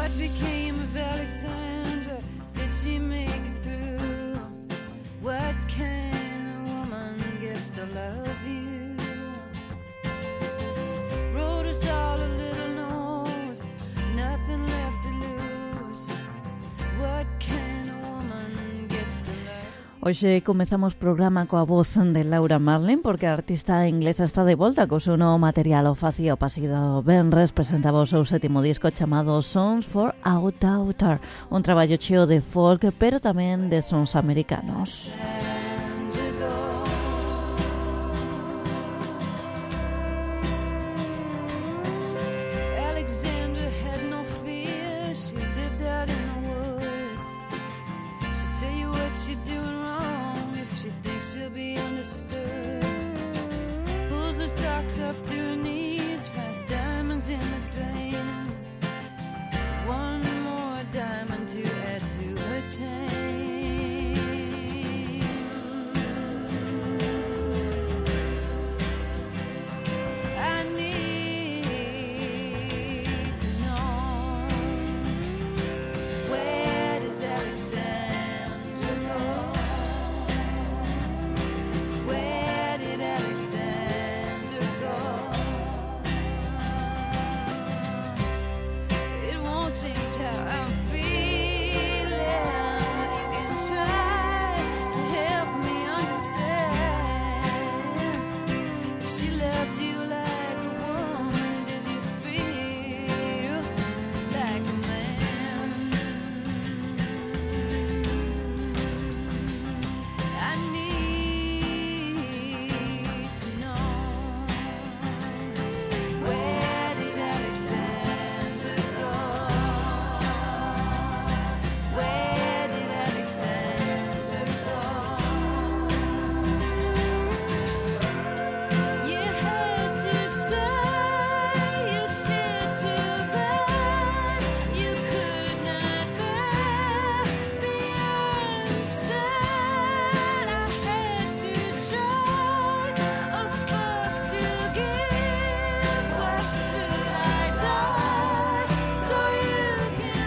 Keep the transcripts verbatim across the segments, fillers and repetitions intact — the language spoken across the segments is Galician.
What became of Alexandra? Did she make it through? What kind of woman gets to love you? Wrote us all a little note, nothing left to lose. What kind of woman gets to love you? Hoxe comezamos programa coa voz de Laura Marling porque a artista inglesa está de volta co seu novo material. O facía o pasado venres presentaba o seu sétimo disco chamado Songs for Out Daughter, un traballo cheo de folk pero tamén de sons americanos. Up to her knees, past diamonds in the drain. One more diamond to add to her chain. I need to know, where does Alexandra go? Where did Alexandra change how I'm feeling. You can try to help me understand. If she loved you like a woman, did you feel like a man? I need to know, where did Alexandra go? Where did Alexandra go? You had to say, you shared to bear, you could not bear the unsaid. I had to try a fuck to give. Why should I die so you can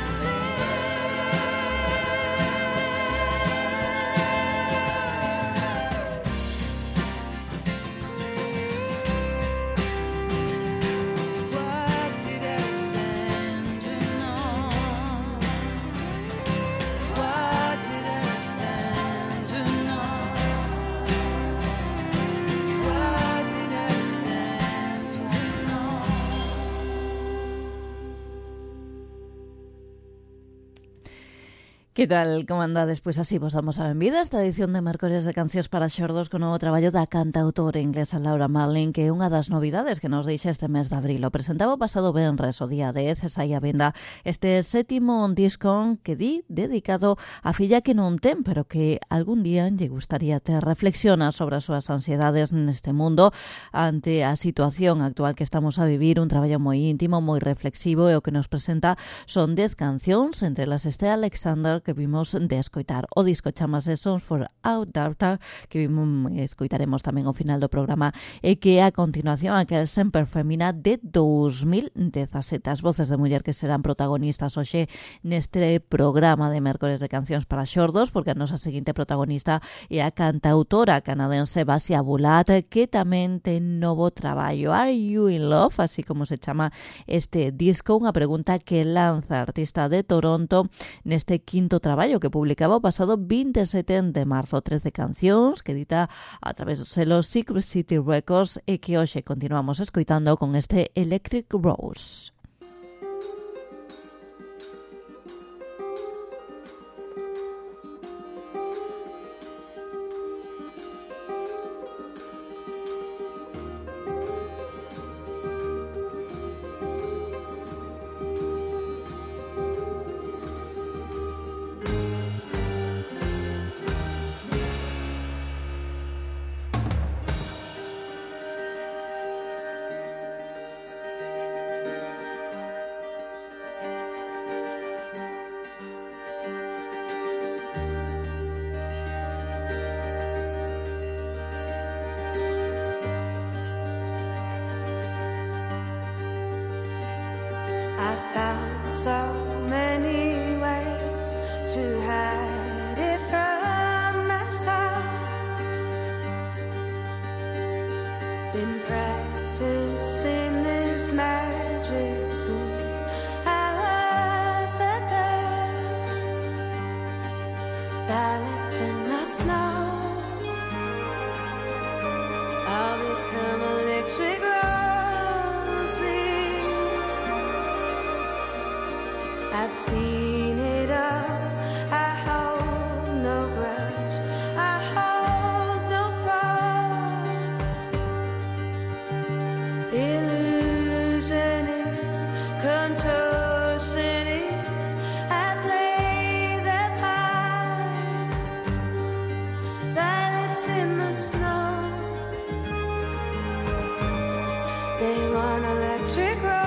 What did Alexandra know? What did Alexandra know? What did Alexandra know? Que tal, como andades? Pois así vos damos a benvida a esta edición de Mércores de Cancións para Xordos con o novo traballo da cantautora inglesa Laura Marling, que é unha das novidades que nos deixa este mes de abril. O presentaba o pasado venres, o día dez, e saía a venda este sétimo disco que di dedicado a filla que non ten, pero que algún día lle gustaría ter. Reflexiona sobre as súas ansiedades neste mundo ante a situación actual que estamos a vivir, un traballo moi íntimo, moi reflexivo, e o que nos presenta son dez cancións, entre las este Alexander, que vimos de escoitar. O disco chamase Songs for Out Daughter, que vimos, escoitaremos tamén ao final do programa, e que a continuación aquel Semper Femina de dos mil dezasete. As voces de muller que serán protagonistas hoxe neste programa de Mércores de Cancións para Xordos, porque a nosa seguinte protagonista é a cantautora canadense Basia Bulat, que tamén ten novo traballo. Are You in Love? Así como se chama este disco, unha pregunta que lanza a artista de Toronto neste quinto traballo que publicaba o pasado vinte e sete de marzo. trece cancións que edita a través do selo Secret City Records e que hoxe continuamos escoitando con este Electric Rose. to hide it from myself. Been practicing this magic since I was a girl. Violets in the snow, I'll become electric roses. I've seen it all, I hold no grudge, I hold no fault. Illusionist, contortionist, I play the part. Violets in the snow, they want electric roses.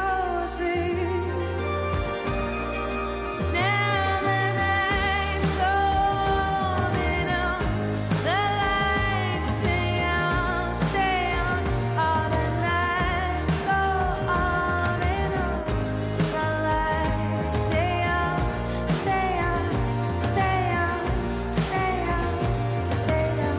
Now the night's golden on, the lights stay on, stay on. All the nights go on and on. The lights stay on, stay on, stay on, stay on, stay on.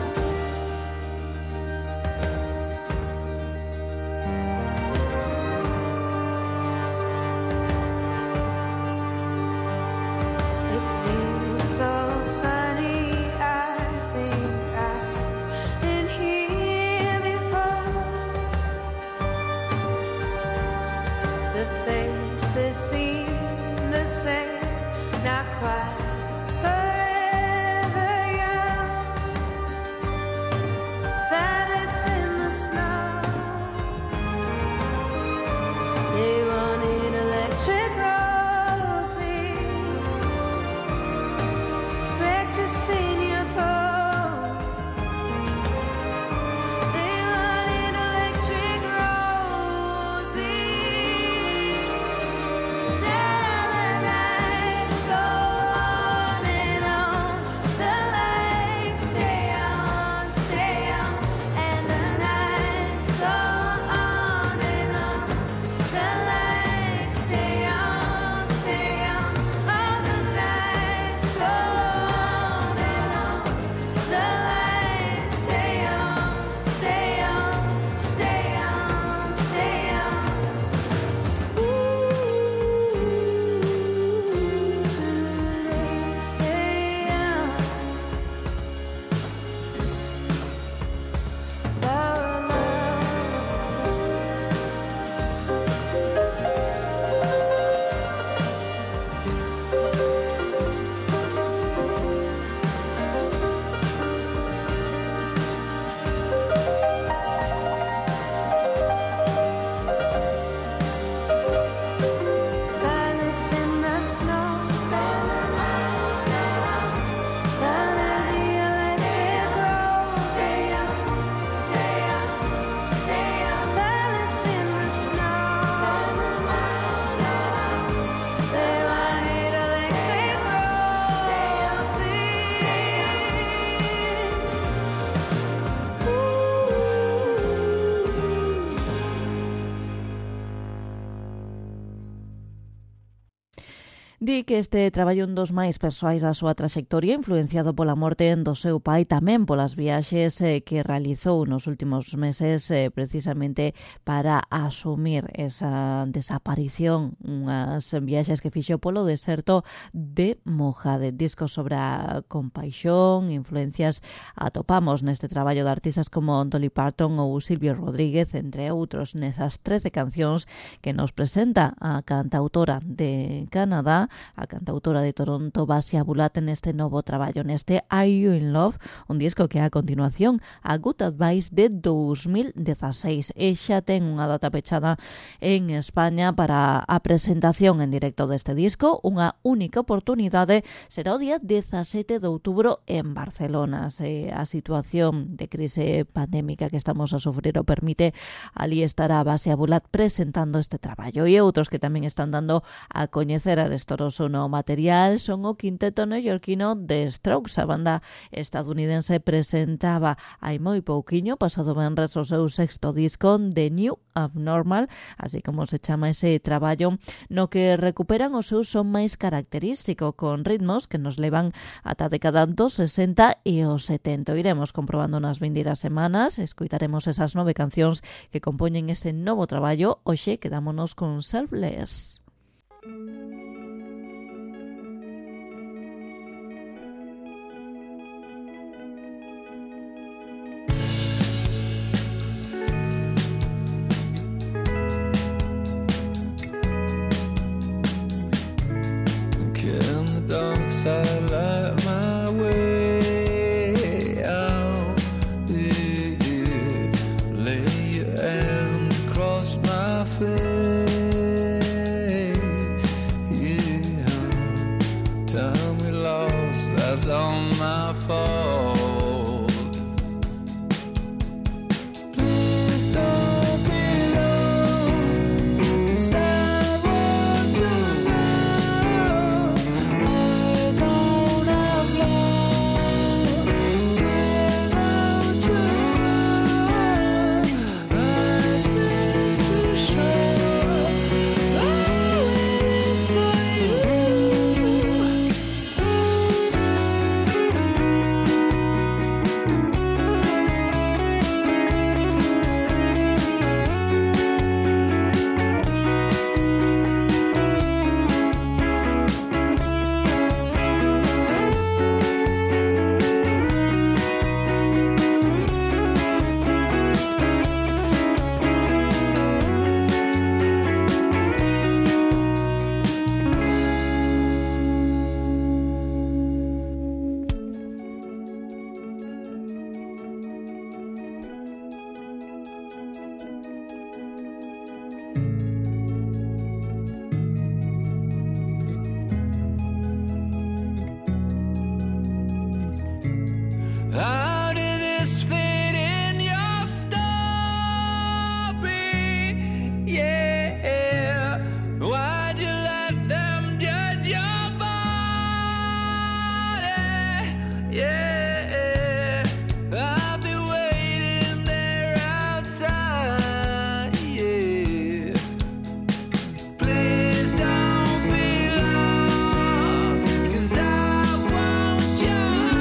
It feels so funny, I think I've been here before. The faces seem the same, not quite forever young. Violets in the snow, they wanted electric roses. Practicing your pose, they wanted electric roses. Now the nights go on and on, the lights stay on, stay on, and the nights go on and on, the lights stay on, stay on, all the nights go on and on, the lights stay on, stay on, stay on, stay on. Ooh, they stay on. Love, love. Violets in the snow, violets the electric rose. Stay on, stay on, stay on. Violets in the snow, they wanted electric roses. Stay on, Di que este traballo un dos máis persoais da súa traxectoria, influenciado pola morte do seu pai, tamén polas viaxes eh, que realizou nos últimos meses eh, precisamente para asumir esa desaparición, unhas viaxes que fixo polo deserto de Mojave. Discos sobre a compaixón, influencias atopamos neste traballo de artistas como Dolly Parton ou Silvio Rodríguez, entre outros, nesas trece cancións que nos presenta a cantautora de Canadá, a cantautora de Toronto, Basia Bulat, neste novo traballo, neste Are You in Love, un disco que a continuación a Good Advice de dos mil dieciséis. E xa ten unha data pechada en España para a presentación en directo deste disco. Unha única oportunidade será o día dezasete de outubro en Barcelona. Se a situación de crise pandémica que estamos a sufrir o permite, ali estará Basia Bulat presentando este traballo, e outros que tamén están dando a coñecer a Toronto presentar o seu novo material son o quinteto neoyorquino The Strokes. A banda estadounidense presentaba hai moi pouquiño, pasado venres, o seu sexto disco, The New Abnormal, así como se chama ese traballo, no que recuperan o seu son máis característico, con ritmos que nos levan ata a década dos sesenta e os setenta. Iremos comprobando nas vindeiras semanas, escoitaremos esas nove cancións que compoñen este novo traballo. Hoxe quedámonos con Selfless. Side light my way out, yeah, yeah. Lay your hand across my face, yeah. Time we lost, that's all my fault. Please don't be long, 'cause I want to know. How did this fit in your story? Yeah, why'd you let them judge your body? Yeah, I'll be waiting there outside. Yeah, please don't be long, 'cause I want you.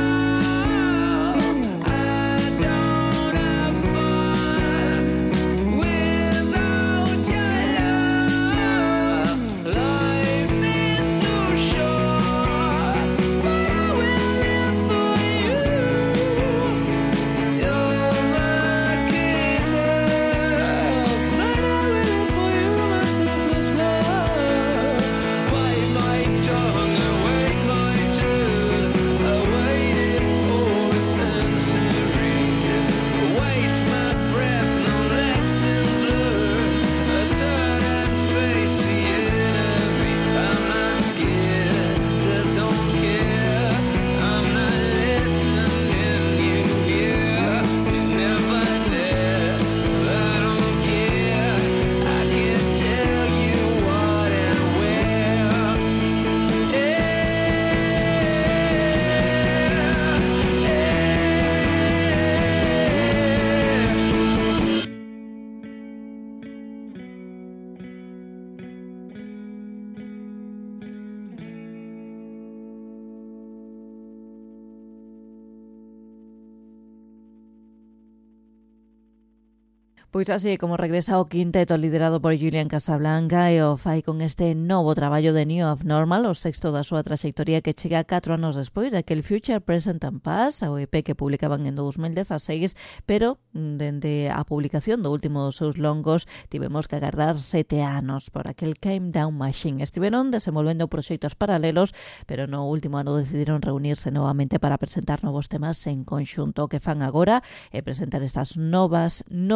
Pois así como regresa o quinteto liderado por Julian Casablanca e o fai con este novo traballo de New Abnormal, o sexto da súa traxectoria, que chega catro anos despois daquele Future, Present and Past, o E P que publicaban en dos mil dezaseis, pero dende a publicación do último dos seus longos tivemos que agardar sete anos por aquel Came Down Machine. Estiveron desenvolvendo proxectos paralelos, pero no último ano decidiron reunirse novamente para presentar novos temas en conxunto. O que fan agora é presentar estas novas nove cancións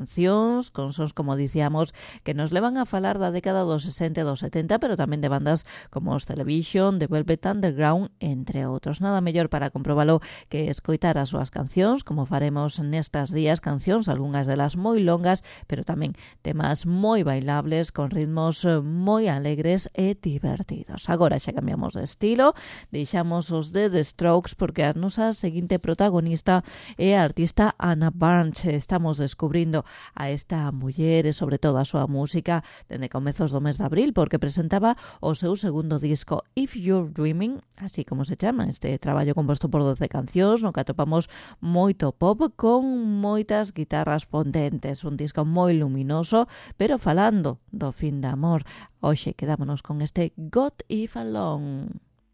cancións, con sons, como dicíamos, que nos levan a falar da década dos sesenta e dos setenta, pero tamén de bandas como os Television, The Velvet Underground, entre outros. Nada mellor para comprobalo que escoitar as súas cancións, como faremos nestas días, cancións, algunhas delas moi longas, pero tamén temas moi bailables, con ritmos moi alegres e divertidos. Agora xa cambiamos de estilo, deixamos os de The Strokes, porque a nosa seguinte protagonista é a artista Anna Barnes. Estamos descubrindo a esta muller e sobre todo a súa música dende comezos do mes de abril, porque presentaba o seu segundo disco, If You're Dreaming, así como se chama este traballo composto por doce cancións, no que atopamos moito pop con moitas guitarras potentes, un disco moi luminoso, pero falando do fin de amor. Hoxe quedámonos con este Got If Alone.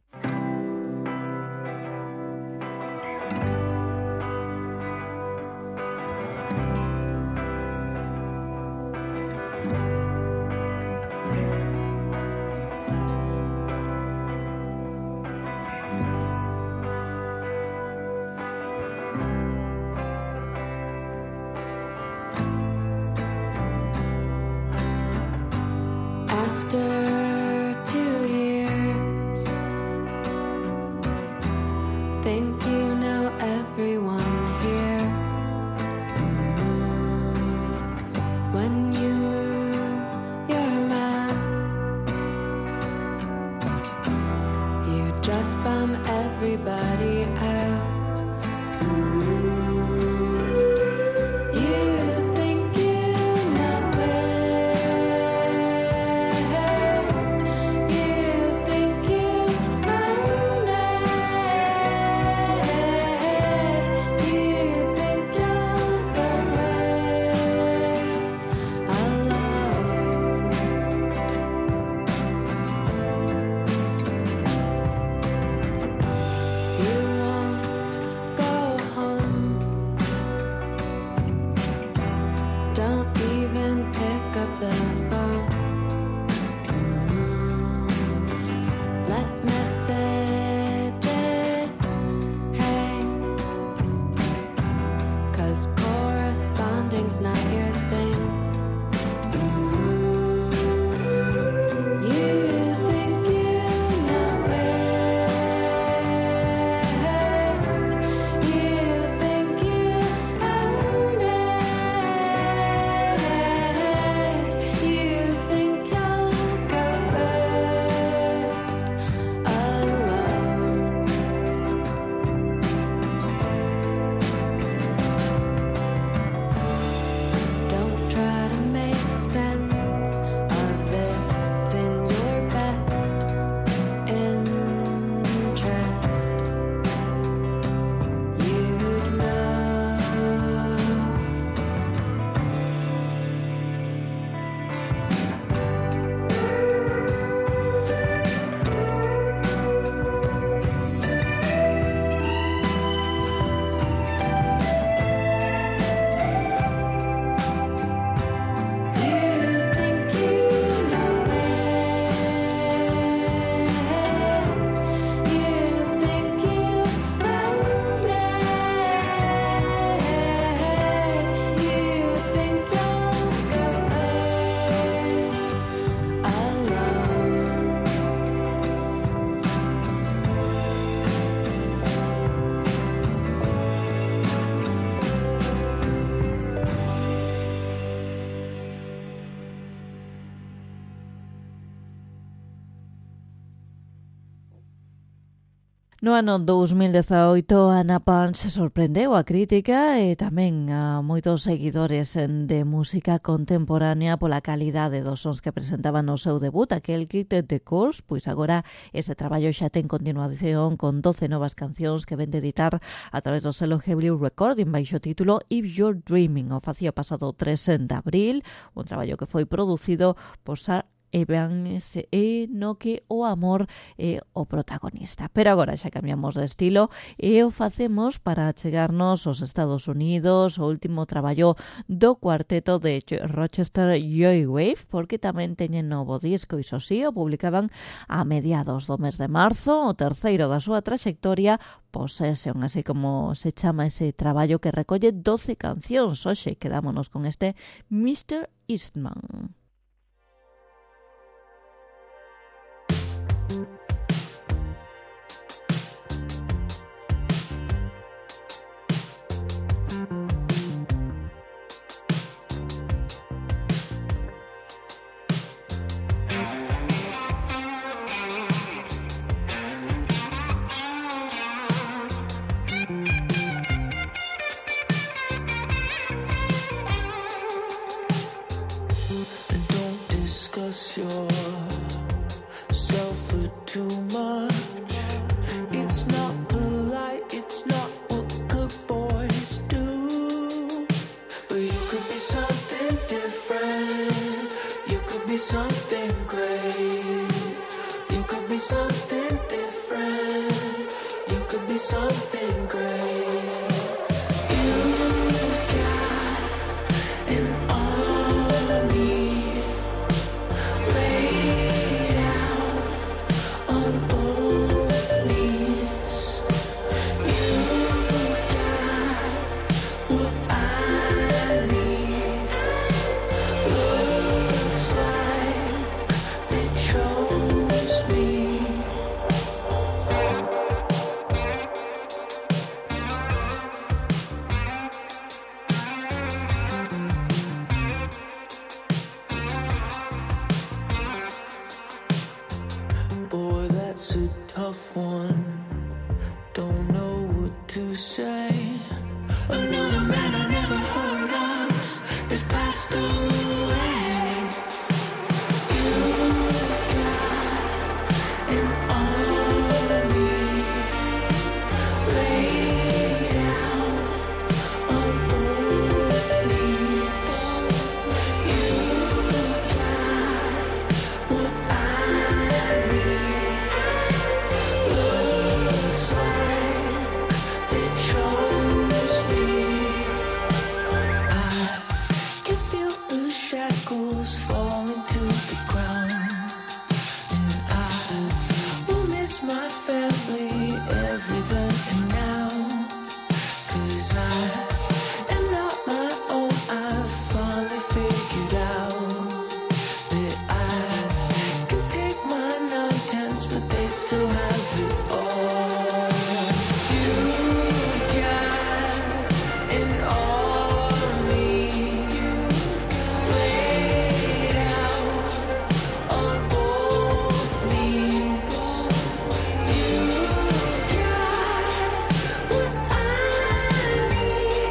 After two years, think you know everyone here. When you move your mouth, you just bum everybody out. No ano dous mil dezaoito, Anna Barnes sorprendeu a crítica e tamén a moitos seguidores de música contemporánea pola calidade dos sons que presentaba no seu debut, aquel Kit the Course. Pois agora ese traballo xa ten continuación con doce novas cancións que ven de editar a través do selo Heavily Recording baixo título If You're Dreaming. O facía pasado tres de abril, un traballo que foi producido por Sar e ben se, e no que o amor é o protagonista. Pero agora xa cambiamos de estilo e o facemos para chegarnos aos Estados Unidos, o último traballo do cuarteto de Rochester Joywave, porque tamén teñen novo disco, iso sí, o publicaban a mediados do mes de marzo, o terceiro da súa traxectoria, Possession, así como se chama ese traballo que recolle doce cancións. Hoxe quedámonos con este mister Eastman. Yourself for too much. It's not polite, it's not what good boys do. But you could be something different. You could be something great. You could be something different. You could be something great. I need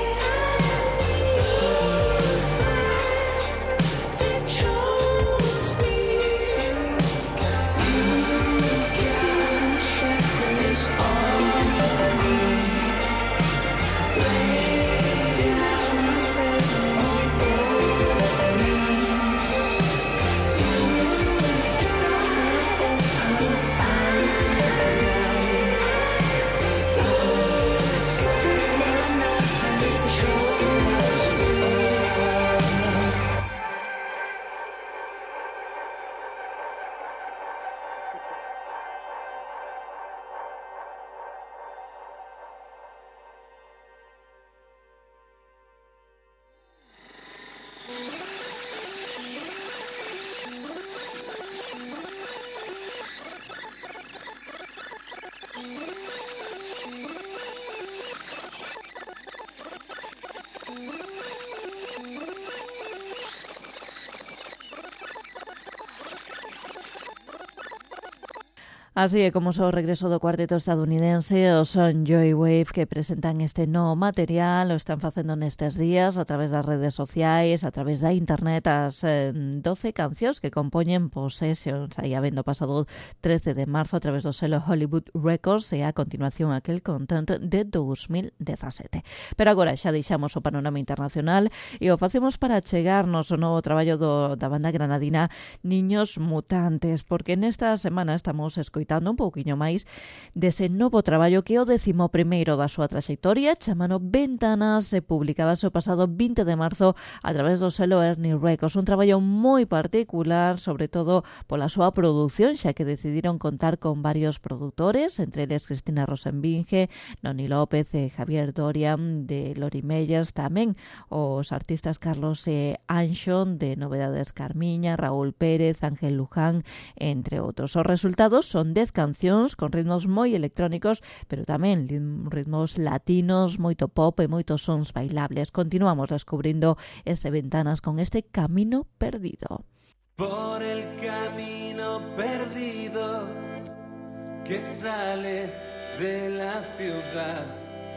Así é como so regreso do cuarteto estadounidense, o son Joywave, que presentan este novo material, o están facendo nestes días a través das redes sociais, a través da internet, as eh, doce cancións que compoñen Possessions, aí habendo pasado trece de marzo a través do selo Hollywood Records e a continuación aquel content de dos mil dezasete. Pero agora xa deixamos o panorama internacional e o facemos para chegarnos o novo traballo do, da banda granadina Niños Mutantes, porque nesta semana estamos escoitando un pouquiño máis dese novo traballo que é o décimo primeiro da súa traxectoria, chamado Ventanas, se publicaba o pasado vinte de marzo a través do selo Ernie Records, un traballo moi particular, sobre todo pola súa produción, xa que decidiron contar con varios produtores, entre eles Cristina Rosenbinge, Noni López e Javier Dorian de Lori Meyers, tamén os artistas Carlos e Anxon de Novedades Carmiña, Raúl Pérez, Ángel Luján, entre outros. Os resultados son dez cancións con ritmos moi electrónicos, pero tamén ritmos latinos, moito pop e moitos sons bailables. Continuamos descubrindo ese Ventanas con este Camino Perdido. Por el camino perdido que sale de la ciudad,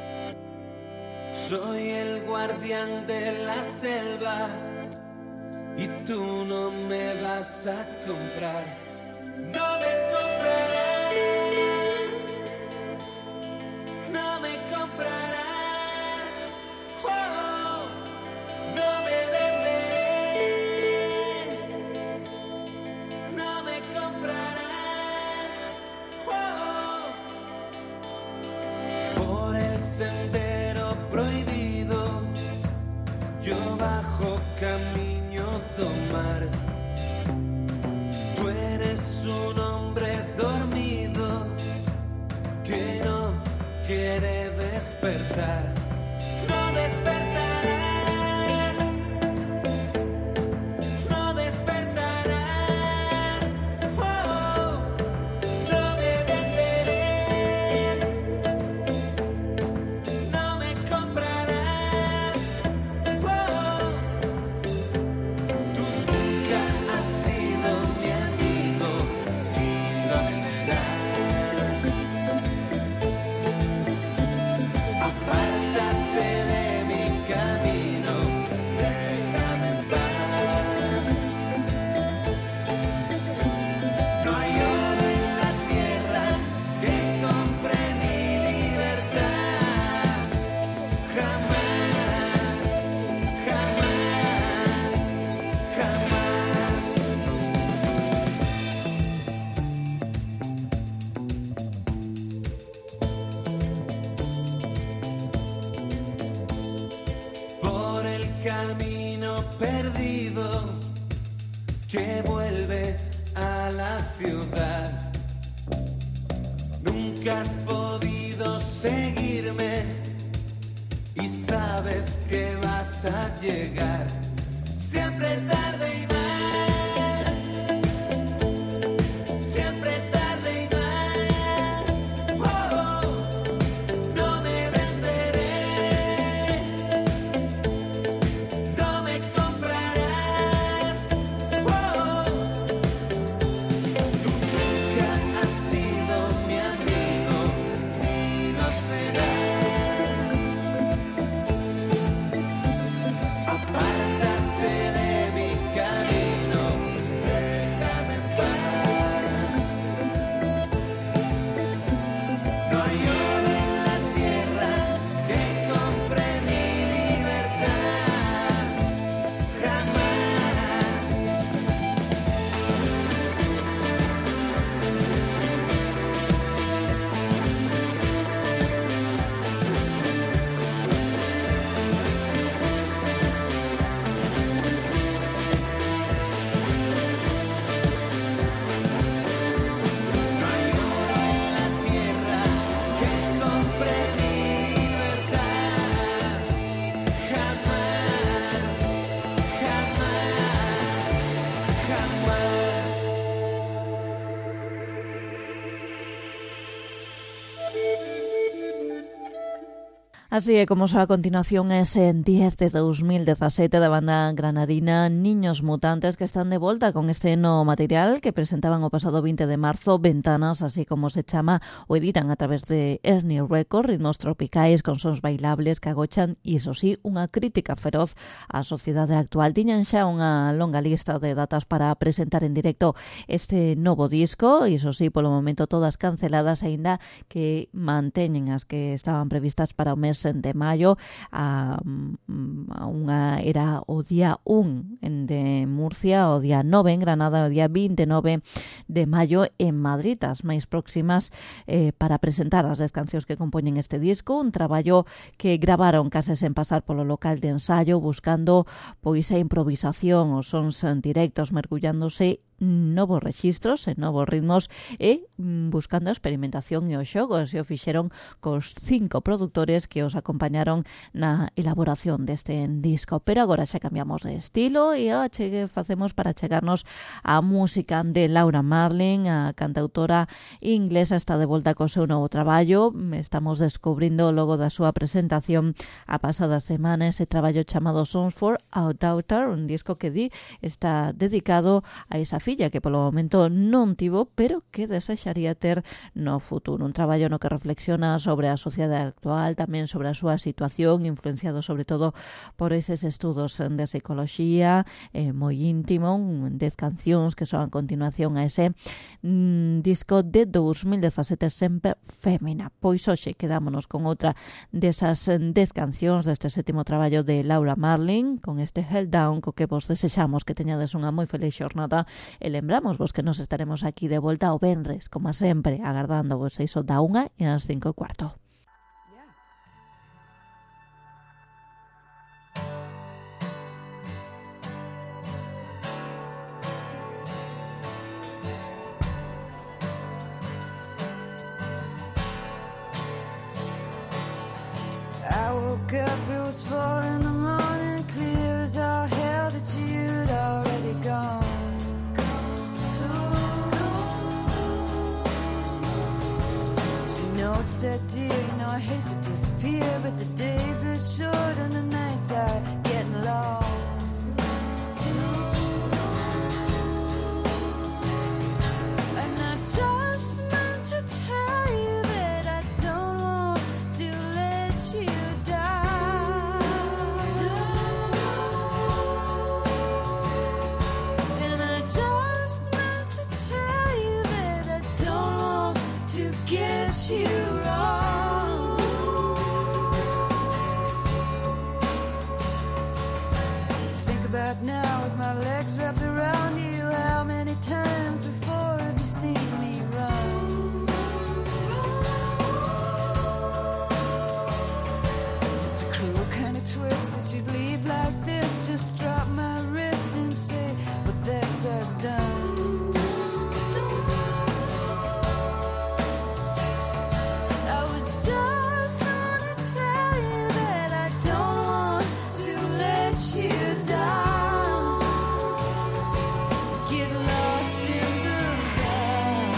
soy el guardián de la selva y tú no me vas a comprar. No me comprarás, no me comprarás, oh, no me venderé, no me comprarás, oh, por el sendero prohibido yo bajo camino do mar. Tú eres un hombre dormido que no quiere despertar. No despertarás, no despertarás, oh, no me venderé, no me comprarás, oh, tú nunca has sido mi amigo y lo serás. Apártate de mi camino, déjame en paz. No hay oro en la tierra que compre mi libertad. Jamás, jamás, jamás. Por el camino perdido que vuelve a la ciudad, nunca has podido seguirme y sabes que vas a llegar siempre tarde y mal, siempre tarde y mal, oh, no me venderé, no me comprarás, oh, tú nunca has sido mi amigo ni lo serás. Apártate de mi camino. Así é como soa a continuación ese diez de dos mil dezasete da banda granadina Niños Mutantes, que están de volta con este novo material que presentaban o pasado vinte de marzo, Ventanas, así como se chama, o editan a través de Ernie Records, ritmos tropicais con sons bailables que agochan, iso sí, unha crítica feroz á sociedade actual. Tiñan xa unha longa lista de datas para presentar en directo este novo disco, iso sí, polo momento todas canceladas, aínda que manteñen as que estaban previstas para o mes de maio. A, a unha era o día un de Murcia, o día nove en Granada, o día vinte e nove de maio en Madrid, as máis próximas eh, para presentar as dez cancións que compoñen este disco, un traballo que gravaron case sen pasar polo local de ensayo, buscando pois a improvisación, os sons directos, mergullándose novos registros e novos ritmos e buscando a experimentación e o xogo. Se o fixeron cos cinco productores que os acompañaron na elaboración deste disco. Pero agora xa cambiamos de estilo e a chegue facemos para chegarnos á música de Laura Marling, a cantautora inglesa. Está de volta co seu novo traballo. Estamos descubrindo logo da súa presentación a pasada semana ese traballo chamado Songs for Our Daughter, un disco que di está dedicado a esa filla que polo momento non tivo, pero que desexaría ter no futuro. Un traballo no que reflexiona sobre a sociedade actual, tamén sobre a súa situación, influenciado sobre todo por eses estudos de psicoloxía, eh, moi íntimo, dez cancións que son a continuación a ese mm, disco de dos mil dezasete, Sempre Fémina. Pois hoxe quedámonos con outra desas dez cancións deste sétimo traballo de Laura Marling, con este Held Down, co que vos desexamos que teñades unha moi feliz xornada e lembramos vos que nos estaremos aquí de volta o venres, como sempre, agardando vos iso da unha e as cinco e cuarto. I woke up, it was four in the morning, clear as all hell that you'd already gone. No, it said, dear, you know I hate to disappear, but the days are short and the nights are getting long. And I just meant to tell you that I don't want to let you down. And I just meant to tell you that I don't want to get you wrong. Think about now with my legs wrapped around you, how many times before have you seen me run? It's a cruel kind of twist that you'd leave like this, just drop my wrist and say, well, that's us done. Just wanna tell you that I don't want to let you down. Get lost in the crowd,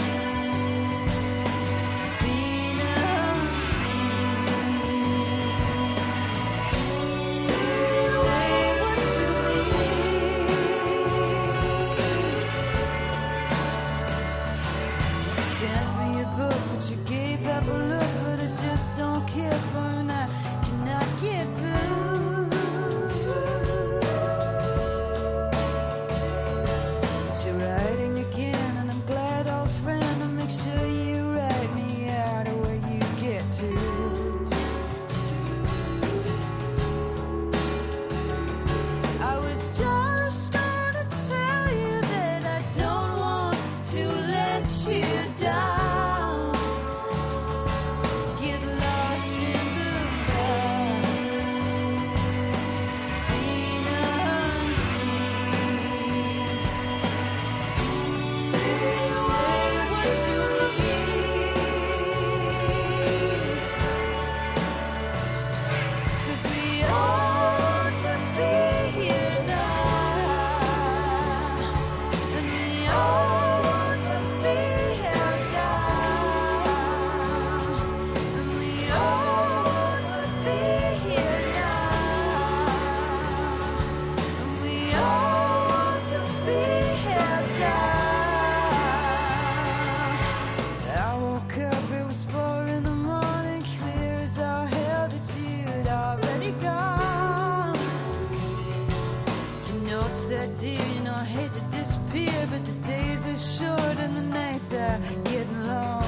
seen unseen. Say what you mean. You sent me a book, but you gave up a look. Just don't care for and I cannot get through. But you're writing again and I'm glad, old friend, to make sure you write me out of where you get to. I was just gonna tell you that I don't want to let you down. Get lost in the that you'd already gone. You know it's that dear, you know I hate to disappear, but the days are short and the nights are getting long.